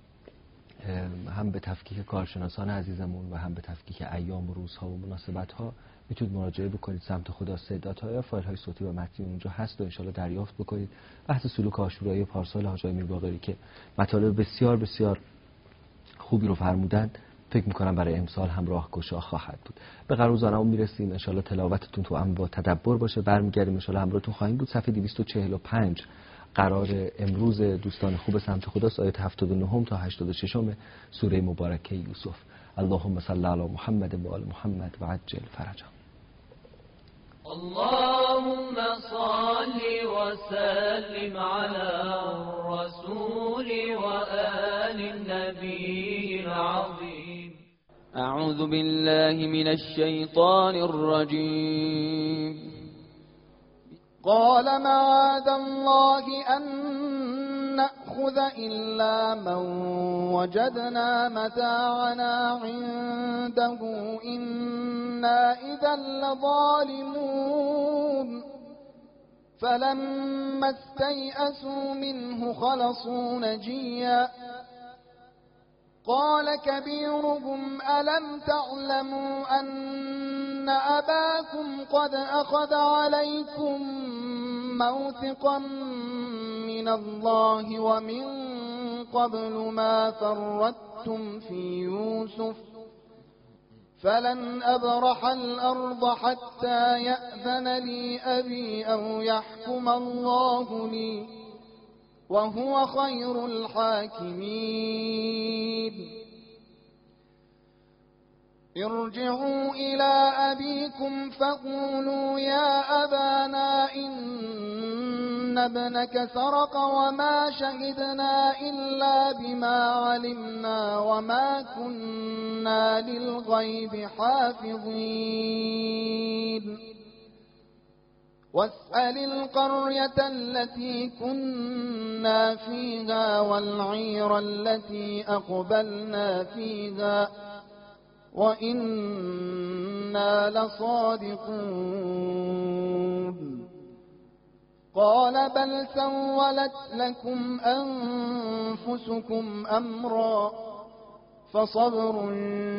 هم به تفکیک کارشناسان عزیزمون و هم به تفکیک ایام و روزها و مناسبت‌ها. میتونید مراجعه بکنید سمت خدا سیدات‌ها یا فایل‌های صوتی و متنی اونجا هست و انشالله دریافت بکنید. بحث سلوک عاشورایی پارسال حاج آقای میرباقری که مطالب بسیار بسیار خوبی رو فرمودن، فکر میکنم برای امسال هم راهگشا خواهد بود. به قرارزانمون میرسیم. انشالله تلاوتتون تو هم با تدبر باشه. برمیگردیم انشالله همراهتون خواهیم بود. صفحه دویست و چهل و پنج قرار امروز دوستان خوب سمت خداست، آیه هفتاد و نه تا هشتاد و شش سوره مبارکه یوسف. اللهم صل علی محمد و آل محمد و عجل فرجهم. اللهم صل وسلم على الرسول وآل النبي العظيم. أعوذ بالله من الشيطان الرجيم. قال معاذ الله أن نأخذ إلا من وجدنا متاعنا عنده إنا إذا لظالمون. فلما استيئسوا منه خلصوا نجيا قال كبيرهم ألم تعلموا أن أباكم قد أخذ عليكم موثقا من الله ومن قبل ما فرطتم في يوسف فلن أبرح الأرض حتى يأذن لي أبي أو يحكم الله لي وهو خير الحاكمين ارجعوا إلى أبيكم فقولوا يا أبانا إن ابنك سرق وما شهدنا إلا بما علمنا وما كنا للغيب حافظين واسأل القرية التي كنا فيها والعير التي أقبلنا فيها وإنا لصادقون قال بل سولت لكم أنفسكم أمرا فصبر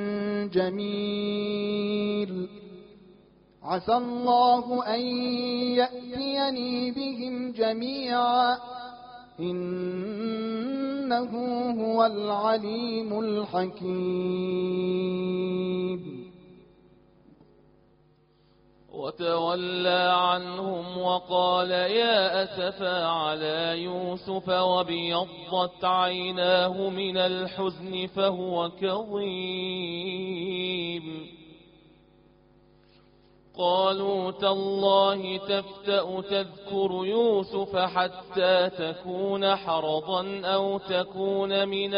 جميل عسى الله أن يأتيني بهم جميعا إنه هو العليم الحكيم وتولى عنهم وقال يا أسفا على يوسف وابيضت عيناه من الحزن فهو كظيم قالوا تالله تفتأ تذكر يوسف حتى تكون حرضا أو تكون من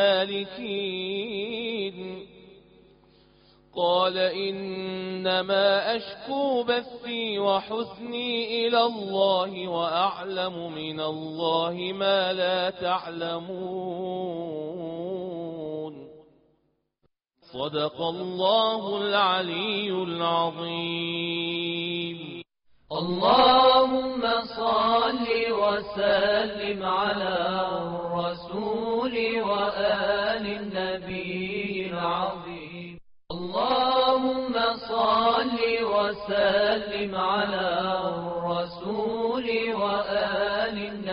الهالكين قال إنما أشكو بثي وحزني إلى الله وأعلم من الله ما لا تعلمون صدق الله العلي العظيم اللهم صل وسلم على الرسول وآل النبي العظيم اللهم صل وسلم على الرسول وآل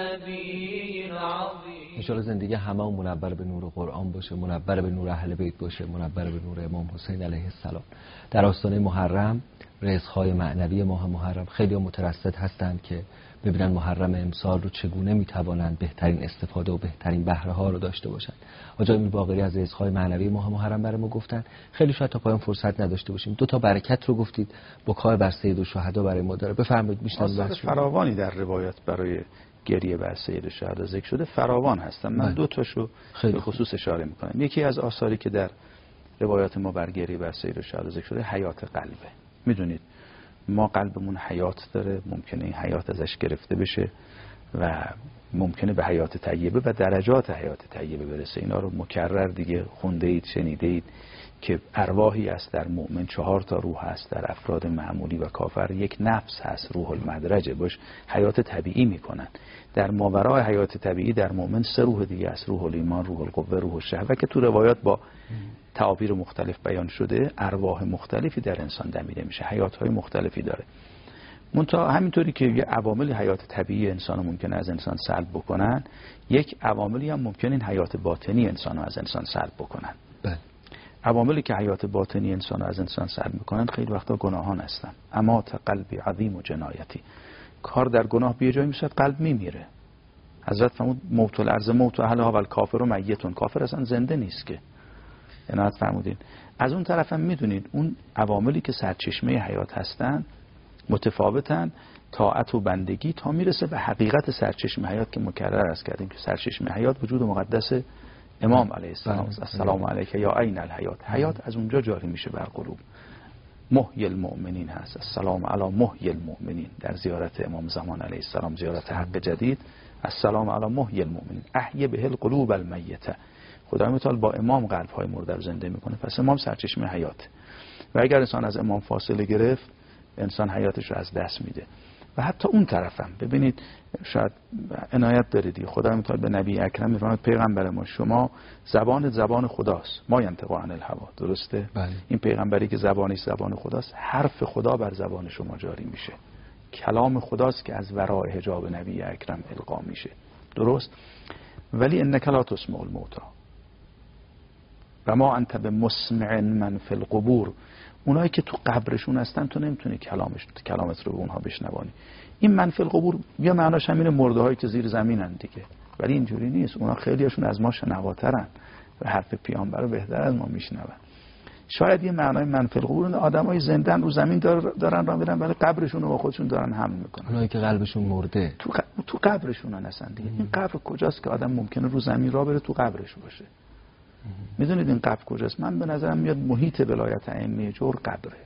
النبي العظيم. انشاءالله زندگی همه و منور به نور قرآن باشه، منور به نور اهل بیت باشه، منور به نور امام حسین علیه السلام. در آستانه محرم، رزق‌های معنوی ماه محرم، خیلی مترصد هستند که ببینن محرم امسال رو چگونه میتوانند بهترین استفاده و بهترین بهره ها رو داشته باشن. آقای امیر باقری از رزق‌های معنوی ماه محرم برای ما گفتن. خیلی شاید تا پایان فرصت نداشته باشیم. دو تا برکت رو گفتید، بکای بر سید الشهدا برای ما داره. بفرمایید میشنم بحث فراوانی در روایات برای گریه بر سید الشهدا ذکر شده، فراوان هستن. من دو تاشو به خصوص اشاره میکنم. یکی از آثاری که در روایات ما بر گریه بر سید الشهدا ذکر شده حیات قلبه. میدونید ما قلبمون حیات داره، ممکنه این حیات ازش گرفته بشه و ممکنه به حیات طیبه و درجات حیات طیبه برسه. اینا رو مکرر دیگه خونده اید، شنیده اید که ارواحی است در مؤمن، چهار تا روح هست در افراد معمولی و کافر، یک نفس هست روح المدرجه باش حیات طبیعی میکنن. در ماورای حیات طبیعی در مؤمن سه روح دیگه است، روح الایمان، روح القوه، روح الشهوه، که تو روایات با تعابیر مختلف بیان شده. ارواح مختلفی در انسان دمیده میشه، حیاتهای مختلفی داره. منتها همینطوری که یه عوامل حیات طبیعی انسان ممکنه از انسان سلب بکنن، یک عواملی هم ممکنه این حیات باطنی انسان از انسان سلب بکنن. بله. عواملی که حیات باطنی انسان از انسان سلب میکنن خیلی وقتا گناهان هستن. اما قلبی عظیم و جنایتی، کار در گناه به جایی میشه قلب میمیره. حضرت فرمود موت الارض موت اهلها و الکافر میتون، کافر اصلا زنده نیست که. عنایت فرمودین. از اون طرف هم میدونید اون عواملی که سرچشمه حیات هستن متفاوتن، طاعت و بندگی، تا میرسه به حقیقت سرچشمه حیات که مکرر است کردیم که سرچشمه حیات وجود مقدس امام علیه السلام. السلام علیک یا عین الحیات. حیات از اونجا جاری میشه بر قلوب. محی المؤمنین هست. السلام علی محی المؤمنین در زیارت امام زمان علیه السلام، زیارت حق جدید. السلام علی محی المؤمنین احی به القلوب المیته. خدای متعال با امام قلب های مرده رو زنده میکنه. پس امام سرچشمه حیات و اگر انسان از امام فاصله گرفت انسان حیاتش رو از دست میده. و حتی اون طرفم ببینید، شاید عنایت دارید، خدای متعال به نبی اکرم میفرماید پیغمبر ما شما زبان زبان خداست، ما ینطق عن الهوا. درسته؟ بله. این پیغمبری که زبانش زبان خداست، حرف خدا بر زبان شما جاری میشه، کلام خداست که از ورای حجاب نبی اکرم القا میشه. درست؟ ولی انک لا تسمع الموتى، و ما انت به مسمع من فی القبور. اونایی که تو قبرشون هستن تو نمیتونی کلامش کلامت رو به اونها بشنوانی. این من فی القبور یا معناش همین مرده هایی که زیر زمینن دیگه، ولی اینجوری نیست. اونا خیلیاشون از ما شنواترن و حرف پیامبر رو بهتر از ما میشنون. شاید یه معنای من فی القبور آدمای زنده‌ن رو زمین دارن راه میرن، ولی قبرشون رو با خودشون دارن حمل میکنن. اونایی که قلبشون مرده تو ق... تو قبرشونن هستن دیگه. این قبر کجاست که آدم ممکنه رو زمین راه بره تو قبرش باشه؟ میدونید این قبر کجاست؟ من به نظرم میاد محیط ولایت ائمه جور قبره.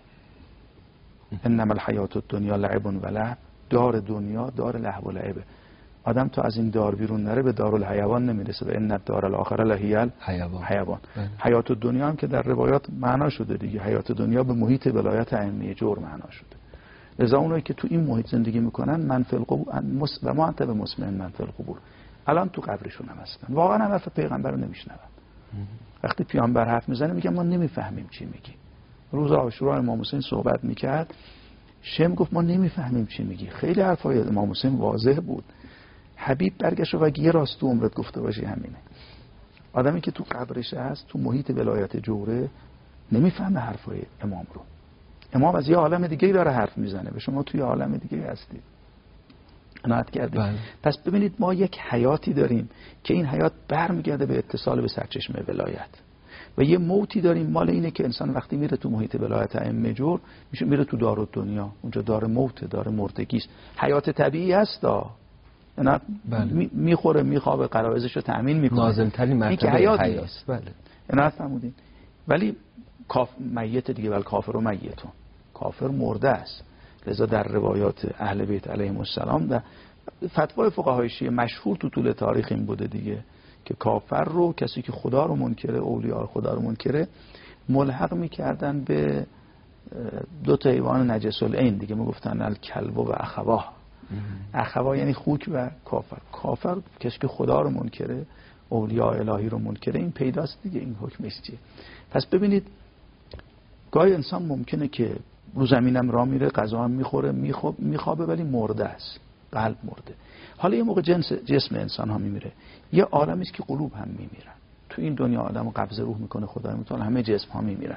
انما الحیات الدنیا لعب و لهو. دار دنیا دار لهو و لعبه. آدم تا از این دار بیرون نره به دارالحیوان نمیرسه. و ان الدار الاخره لهی الحیوان. حیوان. حیات الدنیا هم که در روایات معنا شده دیگه. حیات دنیا به محیط ولایت ائمه جور معنا شده. لذا اونایی که تو این محیط زندگی میکنن من فی القبور و ما انت به مسمع من فی القبور، الان تو قبرشون هم هستن. واقعا هم حرف پیغمبر رو نمیشنون. وقتی پیامبر حرف میزنه میگه ما نمیفهمیم چی میگی. روز عاشورا امام حسین صحبت میکرد، شم گفت ما نمیفهمیم چی میگی. خیلی حرفای امام حسین واضح بود. حبیب برگشت و یه راست تو عمرت گفته باشی همینه. آدمی که تو قبرش هست تو محیط ولایت جوره نمیفهمه حرفای امام رو. امام از یه عالم دیگه داره حرف میزنه، به شما توی عالم دیگه هستید. عنایت کردید. بله. پس ببینید ما یک حیاتی داریم که این حیات برمیگرده به اتصال به سرچشمه ولایت، و یه موتی داریم مال اینه که انسان وقتی میره تو محیط ولایت ائمه جور میشه میره تو دارالدنیا، اونجا دار موت، دار مردگیست. حیات طبیعی هستا، نه بله. میخوره میخوابه غرایزش رو تامین میکنه، نازل ترین مرتبه حیاست. بله اینا فرمودین. ولی کاف میت دیگه، ولی کافر و میتون، کافر مرده است. لذا در روایات اهل بیت علیهم السلام و فتوای فقهای شیعه مشهور تو طول تاریخ این بوده دیگه که کافر رو، کسی که خدا رو منکره، اولیاء خدا رو منکره، ملحق میکردن به دو تا حیوان نجس العین دیگه. میگفتن الکلب و اخواه. اخواه یعنی خوک و کافر. کافر کسی که خدا رو منکره، اولیاء الهی رو منکره، این پیداست دیگه. این حکمش چیه؟ پس ببینید گاهی انسان ممکنه که رو زمینم راه میره، غذا هم میخوره، میخواب میخوابه، ولی مرده است، قلب مرده. حالا یه موقع جنس جسم انسان ها میمیره، یه عالمی است که قلوب هم میمیرن. تو این دنیا آدمو قبض روح میکنه خدای متعال، همه جسم ها میمیرن.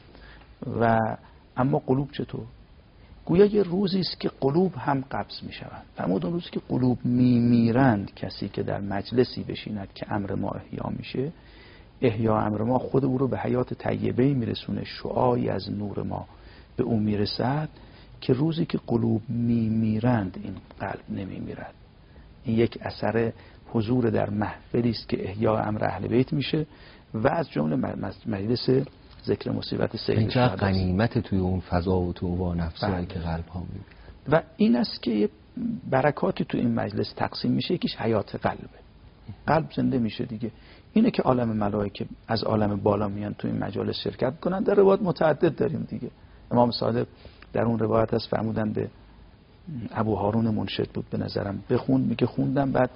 و اما قلوب چطور؟ گویا یه روزی است که قلوب هم قبض میشوند. فرمود اون روزی که قلوب میمیرند، کسی که در مجلسی بشیند که امر ما احیا میشه، احیا امر ما خود او رو به حیات طیبه میرسونه، شعاعی از نور ما به اون میرسد که روزی که قلوب میمیرند این قلب نمیمیرد. این یک اثر حضور در محفلی است که احیا امر اهل بیت میشه و از جمله مجلس ذکر مصیبت سید این چه غنیمت توی اون فضا و تو اون نفسایی که قلب ها میبینه. و این است که برکاتی تو این مجلس تقسیم میشه. یکیش حیات قلبه، قلب زنده میشه دیگه. اینه که عالم ملائکه از عالم بالا میان تو این مجالس شرکت کنن. در روایات متعدد داریم دیگه. امام صادق در اون روایت هست فرمودن به ابو هارون منشد بود به نظرم، بخون، میگه خوندم، بعد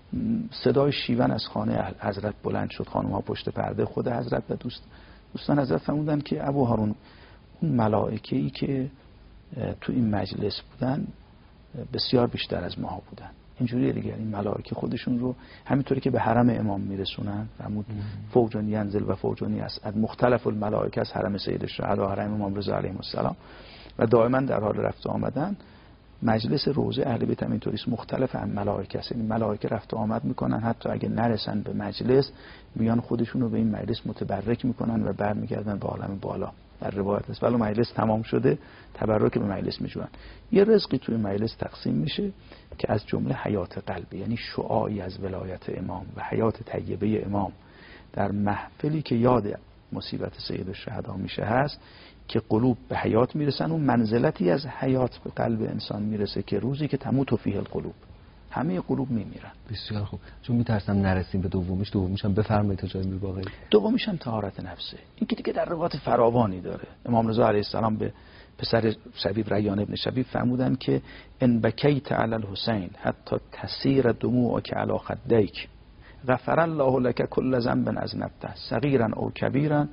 صدای شیون از خانه حضرت بلند شد، خانم ها پشت پرده، خود حضرت و دوست دوستان حضرت فرمودن که ابو هارون اون ملائکه‌ای که تو این مجلس بودن بسیار بیشتر از ما بودن. اینجوریه دیگه، این ملائکه خودشون رو همینطوری که به حرم امام میرسونن، فرمود فوجون ینزل و فوجون یصعد، مختلف الملائکه از حرم سید الشهدا حرم امام رضا علیه السلام و دائما در حال رفت آمدن. مجلس روضه اهل بیت هم اینطوریه، مختلف هم ملائکه است. این ملائکه رفت و آمد میکنن، حتی اگه نرسن به مجلس میان خودشون رو به این مجلس متبرک میکنن و برمیگردن به عالم بالا. در روایت است ولی مجلس تمام شده تبرک به مجلس میجوان. یه رزقی توی مجلس تقسیم میشه که از جمله حیات قلبی، یعنی شعاعی از ولایت امام و حیات طیبه امام در محفلی که یاد مصیبت سید الشهدا میشه هست که قلوب به حیات میرسن. اون منزلتی از حیات به قلب انسان میرسه که روزی که تموت فیه القلوب، همه قلوب میمیرن. بسیار خوب. چون میترسم نرسیم به دومیش. دومیش هم بفرمایید تا جای میرباقی. دومیش هم طهارت نفسه. این که دیگه در روایات فراوانی داره. امام رضا علیه السلام به پسر شبیب ریان ابن شبیب فرمودن که ان بکیت علی الحسین حتی تسیر دموعک علی خدیک غفر الله لك كل ذنب اذنبته صغیرا او کبیرا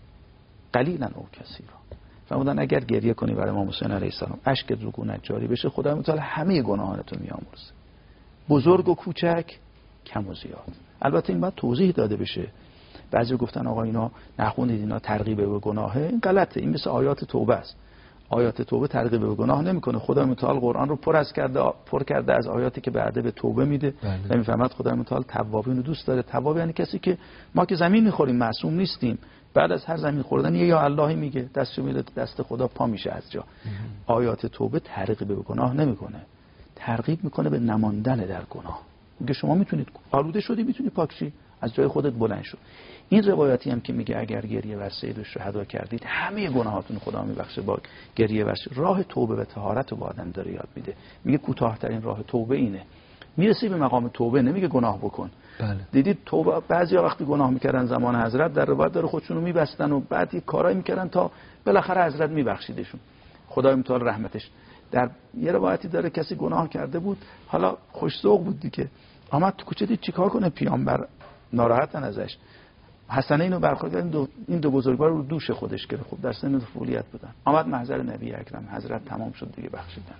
قلیلا او کثیرا. فرمودن اگر گریه کنی برای امام حسین علیه السلام، اشکت رو گونه‌ات جاری بشه، خدای متعال همه گناهانتو میامرزه، بزرگ و کوچک، کم و زیاد. البته این باید توضیح داده بشه. بعضی گفتن آقا اینا نخوندید، اینا ترغیب به گناهه. این غلطه. این مثل آیات توبه است. آیات توبه ترغیب به گناه نمیکنه. خدای متعال قرآن رو پر از کرده پر کرده از آیاتی که بعد به توبه میده. و میفهمد خدای متعال توابین رو دوست داره. تواب یعنی کسی که ما که زمین میخوریم معصوم نیستیم، بعد از هر زمین خوردن یه یا اللهی میگه، دستشو میده دست خدا، پا میشه از جا. آیات توبه ترغیب به گناه نمیکنه، ترغیب میکنه به نماندن در گناه. میگه شما میتونید، آلوده شدی میتونی پاک شی، از جای خودت بلند شو. این روایتی هم که میگه اگر گریه بر سید الشهدا کردید همه گناهاتون خدا میبخشه با گریه بر راه توبه و طهارت رو با آدم داره یاد میده. میگه کوتاه‌ترین راه توبه اینه. میرسی به مقام توبه، نمیگه گناه بکن. بله. دیدید توبه بعضیا وقتی گناه میکردن زمان حضرت در روایت داره خودشون رو میبستن و بعد یه کارایی میکردن تا بالاخره حضرت میبخشیدشون. خدای متعال رحمتش. در یه روایتی داره کسی گناه کرده بود، حالا خوش ذوق بود دیگه، آمد تو کوچه دید چیکار کنه، پیامبر ناراحتن ازش. حسنه اینو برخورد این دو این دو بزرگوار رو دوش خودش گرفت. خب در سن طفولیت بودن. آمد محضر نبی اکرم، حضرت تمام شد دیگه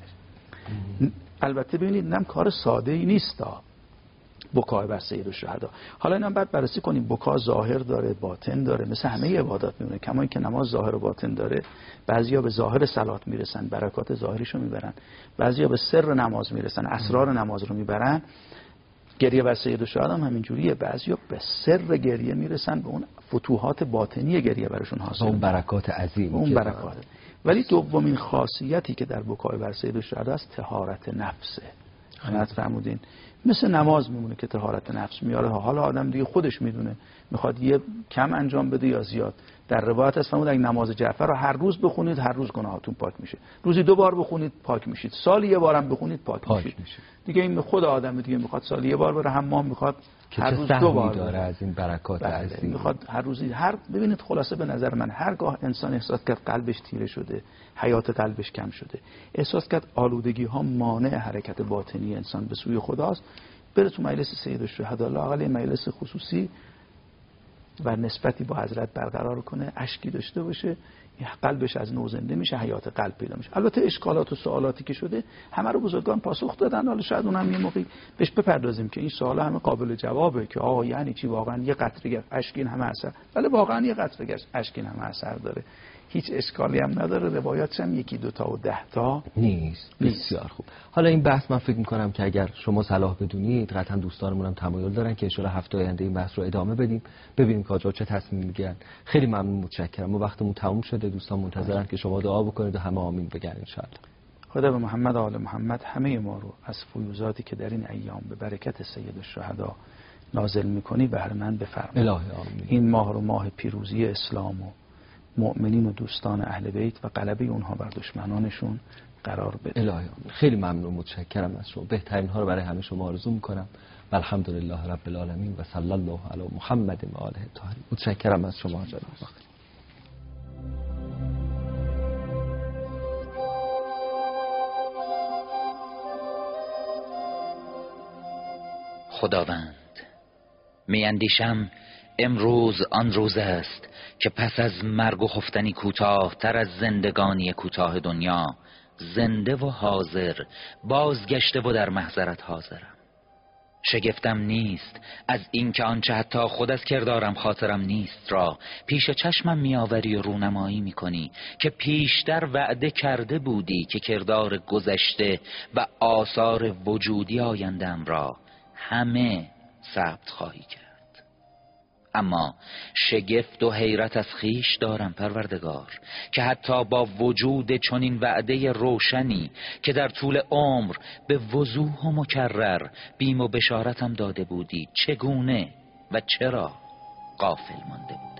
بخشیدنش. البته ببینید اینم کار ساده ای نیست ها، بکای بر سید الشهدا. حالا اینم بعد بررسی کنیم. بکا ظاهر داره، باطن داره، مثل همه عبادات میمونه. کما اینکه نماز ظاهر و باطن داره، بعضیا به ظاهر صلات میرسن، برکات ظاهریشو میبرن، بعضیا به سر نماز میرسن، اسرار نماز رو میبرن. گریه بر سید الشهدا هم همینجوریه، بعضیا به سر گریه میرسن، به اون فتوحات باطنی گریه برشون حاصل، اون برکات عظیم، اون برکات. ولی دومین خاصیتی که در بکای بر سید الشهدا است طهارت نفسه. خدمت فرمودین مثل نماز میمونه که طهارت نفس میاره. حالا آدم دیگه خودش میدونه میخواد یه کم انجام بده یا زیاد. در روایت هست فرمود اگه نماز جعفر رو هر روز بخونید هر روز گناهاتون پاک میشه، روزی دو بار بخونید پاک میشید، سالی یه بارم بخونید پاک, پاک میشید. میشه. دیگه این خود آدم دیگه میخواد سالی یه بار بره حمام، میخواد هر روز دو بار داره از این برکات عظیم، میخواد هر روزی هر ببینید. خلاصه به نظر من هرگاه انسان احساس کرد قلبش تیره شده، حیات قلبش کم شده، احساس کرد آلودگی ها مانع حرکت باطنی انسان به سوی خداست، بره تو مجلس سید الشهدا، لااقل مجلس خصوصی و نسبتی با حضرت برقرار کنه، اشکی داشته باشه، قلبش از نو زنده میشه، حیات قلب پیدا میشه. البته اشکالات و سوالاتی که شده همه رو بزرگان پاسخ دادن. حالا شاید اونم یه موقعی بهش بپردازیم که این سوالا همه قابل جوابه که آقا یعنی چی واقعا یه قطره اشکین همه اثر، ولی واقعا یه قطره اشکین همه اثر داره، هیچ اشکالی هم نداره. روایاتش هم یکی دو تا و ده تا نیست. بسیار خوب. حالا این بحث من فکر می‌کنم که اگر شما صلاح بدونید قطعا دوستانمون هم تمایل دارن که ان شاءالله هفته آینده این بحث رو ادامه بدیم، ببینیم که آقا چه تصمیم میگیرن. خیلی ممنون، متشکرم. ما وقتمون تموم شده، دوستان منتظرن که شما دعا بکنید و همه آمین بگن ان شاءالله. خدا به محمد و آل محمد همه ما رو از فیوزاتی که در این ایام به برکت سید الشهدا نازل می‌کنی بهره مند بفرما. الهی آمین. این ماه رو ماه پیروزی اسلام و مؤمنین و دوستان اهل بیت و غلبه اونها بر دشمنانشون قرار بده. الهی آمین. خیلی ممنون، متشکرم از شما. بهترین ها رو برای همه شما آرزو میکنم. و الحمدلله رب العالمین و صلی الله علی محمد و آله الطاهرین. متشکرم از شما جناب. خداوند، می اندیشم امروز آن روز است که پس از مرگ و خفتنی کوتاه تر از زندگانی کوتاه دنیا، زنده و حاضر بازگشته و در محضرت حاضرم. شگفتم نیست از اینکه آنچه حتی خود از کردارم خاطرم نیست را پیش چشمم میآوری و رونمایی میکنی که پیشتر وعده کرده بودی که کردار گذشته و آثار وجودی آیندم را همه ثبت خواهی کرد. اما شگفت و حیرت از خیش دارم پروردگار که حتی با وجود چنین وعده روشنی که در طول عمر به وضوح و مکرر بیم و بشارتم داده بودی، چگونه و چرا غافل مانده بودم.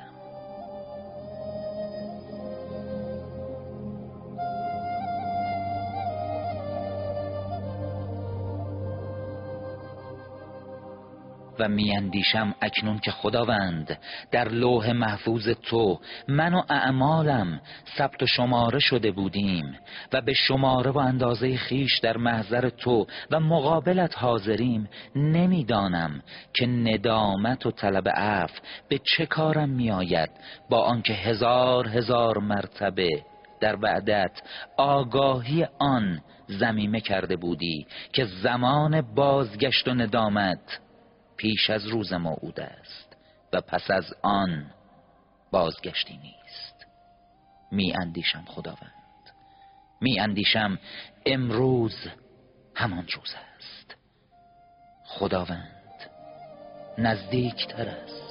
و میاندیشم اکنون که خداوند در لوح محفوظ تو من و اعمالم ثبت و شماره شده بودیم و به شماره و اندازه خیش در محضر تو و مقابلت حاضریم، نمیدانم که ندامت و طلب عفو به چه کارم میآید، با آنکه هزار هزار مرتبه در وعدت آگاهی آن ضمیمه کرده بودی که زمان بازگشت و ندامت پیش از روز موعود است و پس از آن بازگشتی نیست. می اندیشم خداوند، می اندیشم امروز همان روز است. خداوند نزدیکتر است.